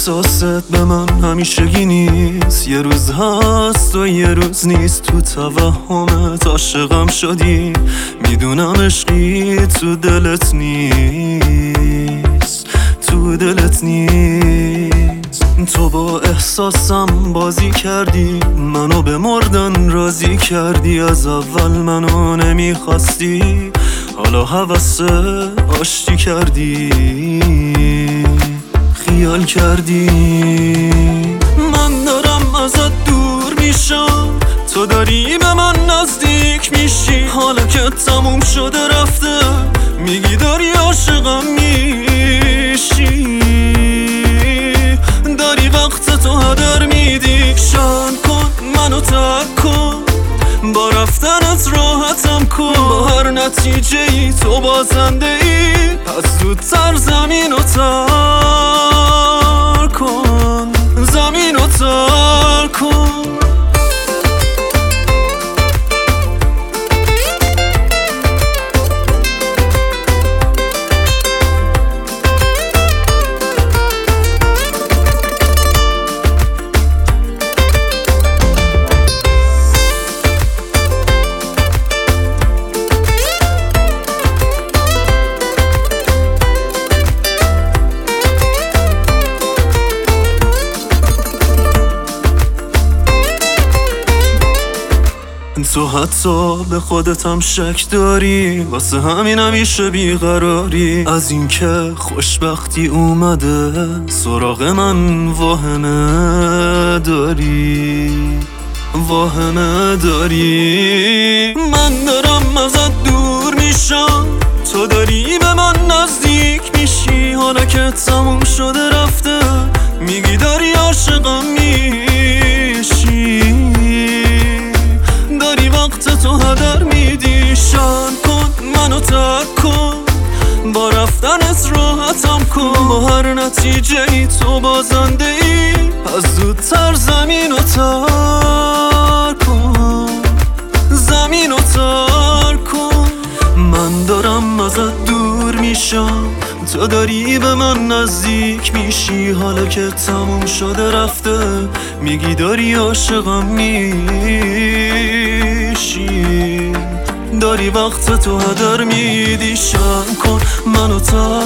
احساست به من همیشگی نیست، یه روز هست و یه روز نیست. تو توهمت عاشقم شدی، میدونم عشقی تو دلت نیست، تو دلت نیست. تو با احساسم بازی کردی، منو به مردن راضی کردی. از اول منو نمیخواستی، حالا هوس آشتی کردی، خیال کردی. من دارم ازت دور میشم، تو داری به من نزدیک میشی. حالا که تموم شده رفته، میگی داری عاشقم میشی. داری وقت تو هدر میدی. شان کن منو ترک کن، با رفتنت راحتم کن. با هر نتیجه ای تو بازنده ای، پس زودتر زمین رو ترک کن، زمین رو ترک کن. تو حتی به خودت هم شک داری، واسه همین همیشه بیقراری. از اینکه خوشبختی اومده سراغ من واهمه داری، واهمه داری. من دارم ازت دور میشم، تو داری به من نزدیک میشی. حالا که تموم شده رفته، میگی داری عاشقم میشی. داری وقت تو هدر میدی. شان کن منو ترک کن، با رفتنت راحتم کن. با هر نتیجه ای تو بازنده ای، پس زودتر زمین رو ترک کن، زمین رو ترک کن. من دارم ازت دور میشم، تو داری به من نزدیک میشی. حالا که تموم شده رفته، میگی داری عاشقم میشی. داری وقت تو هدر میدی. شان کن منو